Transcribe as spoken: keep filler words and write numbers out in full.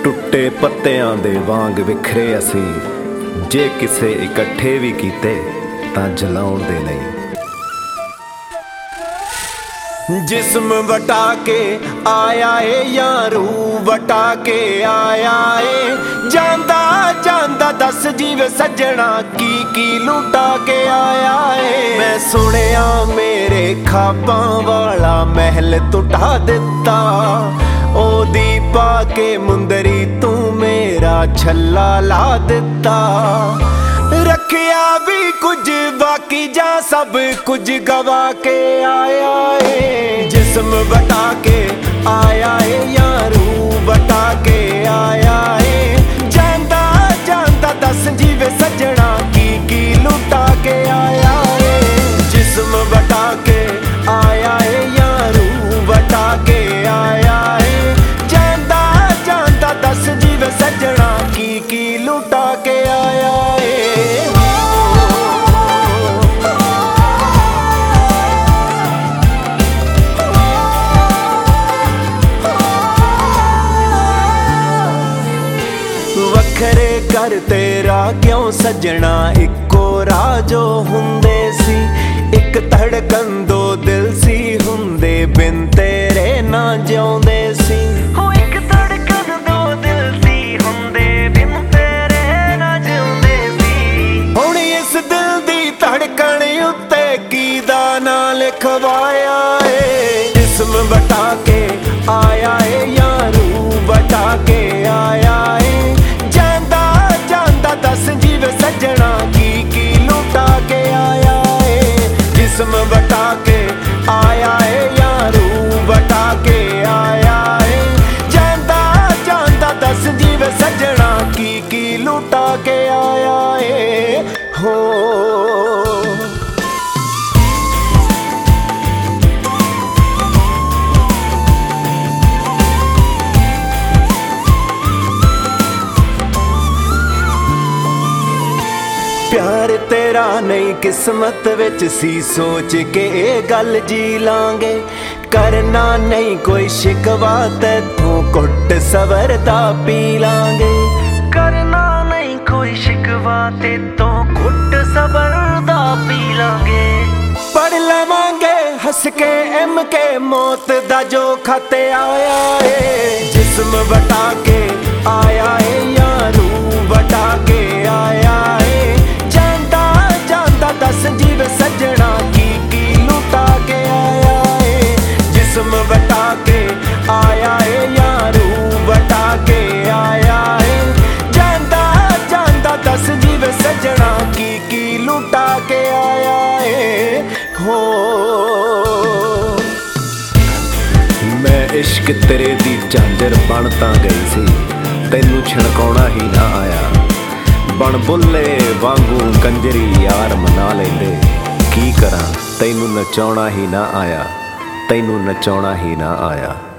टुटे पत्तियां दे वांग विखरे असी, जे किसे इकट्ठे भी कीते तां जलाउण दे नहीं। जिस्म वटा के आया है यां रूह वटा के आया है, जांदा जांदा दस जीवे सजना की की लुटा के आया है। मैं सुनिया मेरे खाबां वाला महल टुटा दिता, ओदी पाके मुंदरी तू मेरा छल्ला ला दिता। रखिया भी कुछ बाकी जा सब कुछ गवा के आया है। जिस्म बटा के आया है यां रूह बटा के आया है, जांदा जांदा दस जीवे सजना की की लुटा के आया है। जिस्म बटा के आया है यां रूह बटा के आया है, जांदा जांदा दस जीवे सजना की की लुटा के आया है। वखरे कर तेरा क्यों सजना इको राजो हुंदे सी, एक धड़कन दो दिल सी हुंदे बिन तेरे ना जिउंदे सी। हो एक धड़कन दो दिल सी हुंदे बिन तेरे ना जिउंदे सी। हुण इस दिल दी धड़कन उत्ते कीदा ना लिखवाया है। जिस्म बटा के आया है यां रूह बटा के आया है, जांदा जांदा दस जीवे सजना की की लुटा के आया है। जिस्म बटा के आया है यां रूह बटा के आया है, जांदा जांदा दस जीवे सजना की की लुटा के आया है। हो प्यार तेरा नहीं किस्मत विच सी, सोच के ए गल जी लांगे। करना नहीं कोई शिकवा तैथों घुट सवरदा पी लांगे। करना नहीं कोई शिकवा तैथों घुट सवरदा पी लांगे। पढ़ लवांगे हंस के एम के मौत दा जो खाते आया है। जिस्म बटा के आया है यां रूह बटा के आया है, दस जीवे सजना की की लुटा के आया है। जिस्म बटा के आया है यां रूह बटा के आया है, जांदा जांदा दस जीवे सजना की की लुटा के आया है। हो मैं इश्क तेरे दी झांजर बन तां गई सी, तैनू छिड़काउणा ही ना आया। बन बुल्ले वांगू कंजरी यार मना लेंदे, की करा तैनू नचाउणा ही ना आया, तैनू नचाउणा ही ना आया।